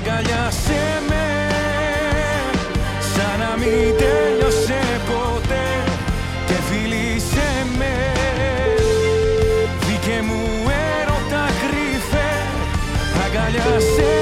αγκαλιάσέ με, σαν να μην τέλειωσε ποτέ, και φίλησέ με. Δίκαι μου έρωτα κρύφε, αγκαλιάσέ